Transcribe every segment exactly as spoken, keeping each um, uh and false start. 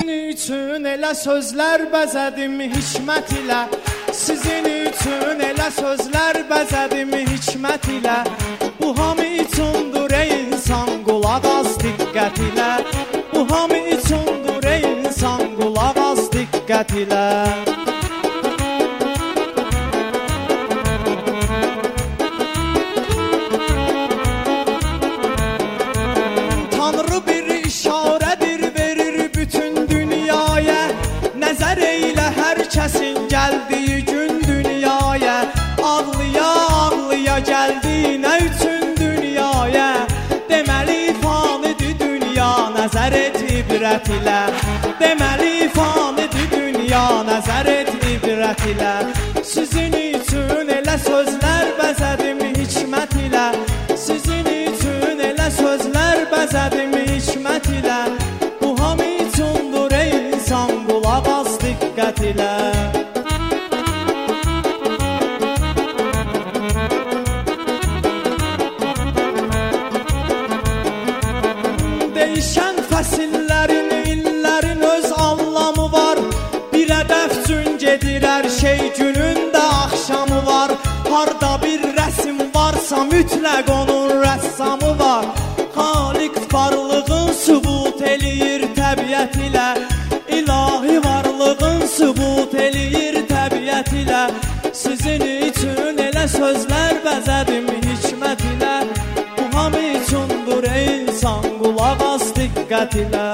üçün elə sözlər bəzədim hikmət ilə. Sizin üçün elə sözlər bəzədim hikmət ilə. Bu hamı üçündür ey insan, qulaq az diqqət ilə. Bu hamı üçündür ey insan, qulaq az diqqət ilə. Tanrı bir işarədir verir bütün dünyaya. Nəzər eylə hər kəsin gəldiyi gün dünyaya. Ağlıya ağlıya gəldi nə üçün dünyaya. Deməli fanidir dünya, nəzər et ibrət ilə. Deməli fanidir dünya, nəzər et ibrət ilə. Sizin üçün elə sözlər bəzədim hikmət ilə. Sizin üçün elə sözlər bəzədim hikmət ilə. Bu hamı üçündür ey insan, qulaq az diqqət ilə. Değişən fəsillərin, illərin öz anlamı var. Bir hədəf üçün gedir hər şey, günün də axşamı var. Harda bir rəsm varsa mütləq onun rəssamı var. Xaliq varlığın sübut eləyir təbiət ilə. İlahi varlığın sübut eləyir təbiət ilə. Sizin üçün elə sözlər bəzədim hikmət ilə. Bu hamı üçündür ey insan, qulaq az diqqət ilə.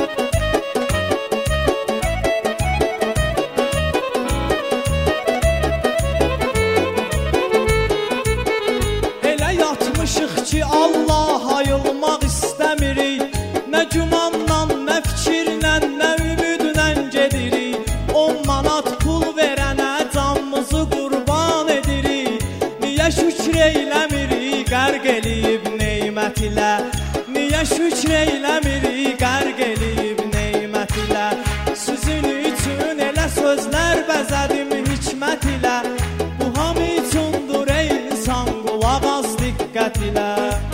Elə yatmışıq ki Allaha yılmaq istəmirik. Nə gümanla, nə fikirlə, nə ümidlə gedirik. On manat pul verənə canımızı qurban edirik. Niyə şükr eyləmirik qərq eləyib neymət ilə. Niyə şükr eyləmirik qərq eləyib neymət ilə. Sizin üçün elə sözlər bəzədim hikmət ilə. Bu hamı üçündür ey insan, qulaq az diqqət ilə.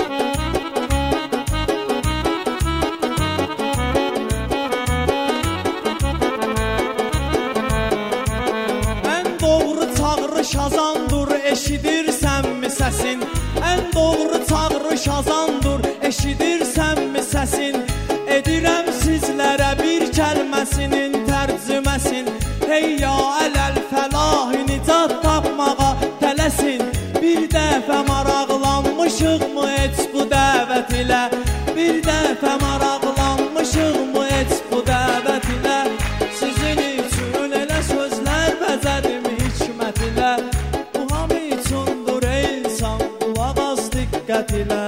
Ən doğru çağırış azandır, eşidirsənmi səsin? Ən doğru çağırış azandır, eşidirsənmi səsin? Edirəm sizlərə bir kəlməsinin tərcüməsin. Hey ya ələl fəlahi nicat tapmağa tələsin. Bir dəfə maraqlanmışıq mı heç bu dəvət ilə? Bir dəfə maraqlanmışıq mı heç bu dəvət ilə? Sizin üçün elə sözlər bəzədim hikmət ilə. Bu hamı üçündür ey insan, qulaq az diqqət ilə.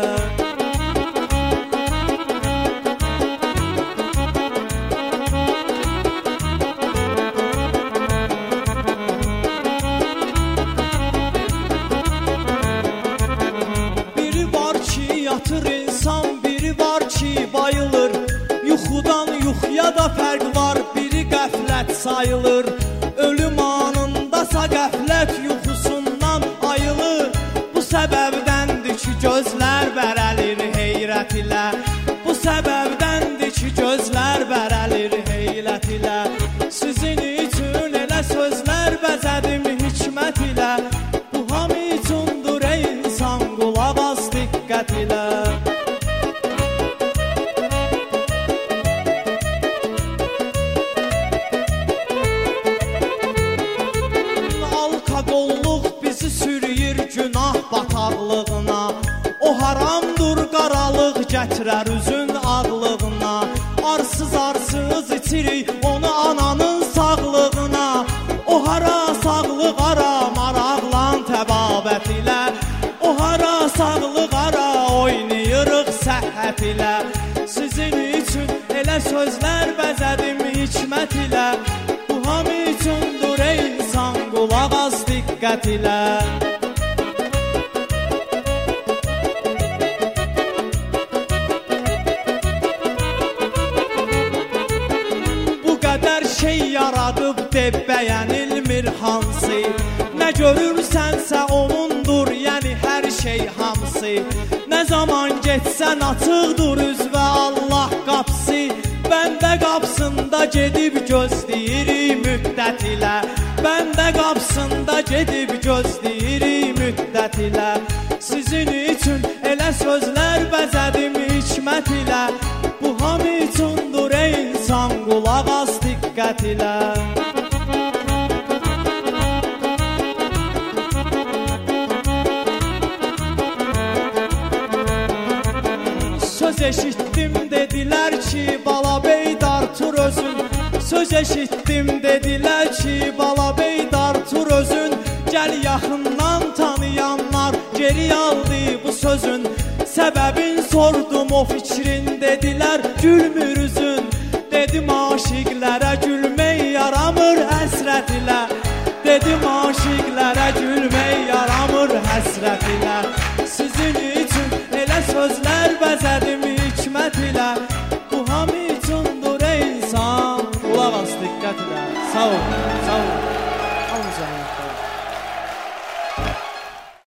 Biri var ki yatır insan, biri var ki bayılır. Yuxudan yuxuya da fərq var, biri qəflət sayılır. Ölüm anındasa qəflət yuxusundan ayılır. Bu səbəbdəndir ki gözlər bərəlir heyrət ilə. Bu səbəbdəndir ki gözlər bərəlir heyrət ilə. Sizin üçün elə sözlər bəzədim hikmət ilə. Bu hamı üçündür ey insan, qulaq az diqqət ilə. Alkaqolluq bizi sürüyür günah bataqlığına. O haramdır, qaralıq gətirər üzün ağlığına. Arsız arsız içirik onu ananın sağlığına. O hara sağlıq ara, maraqlan təbabət ilə. O hara sağlıq ara, oynayırıq səhhət ilə. Sizin üçün elə sözlər bəzədim hikmət ilə. Bu hamı üçündür ey insan, qulaq az diqqət ilə. Bu qədər şey yaradıb deb bəyənilmir hansı. Nə görürsənsə onundur, yəni hər şey hamısı. Nə zaman getsən açıqdır üzvə Allah qapısı. Bəndə qapısında gedib gözləyirik müddət ilə. Bəndə qapısında gedib gözləyirik müddət ilə. Sizin üçün elə sözlər bəzədim hikmət ilə. Bu hamı üçündür ey insan, qulaq as diqqət ilə. Söz eşitdim dedilər ki, bala beydar tur özün. Söz eşitdim dedilər ki, bala beydar tur özün. Gəl yaxından tanıyanlar geri aldı bu sözün. Səbəbin sordum o fikrin, dedilər gülmür üzün. Dedim aşiqlərə gülmək yaramır həsrət ilə. Dedim aşiqlərə gülmək yaramır həsrət ilə. Sizin üçün elə sözlər bəzədim hikmət ilə. Bu hamı üçündür ey insan, qulaq as diqqət ilə. Sağ ol, sağ ol.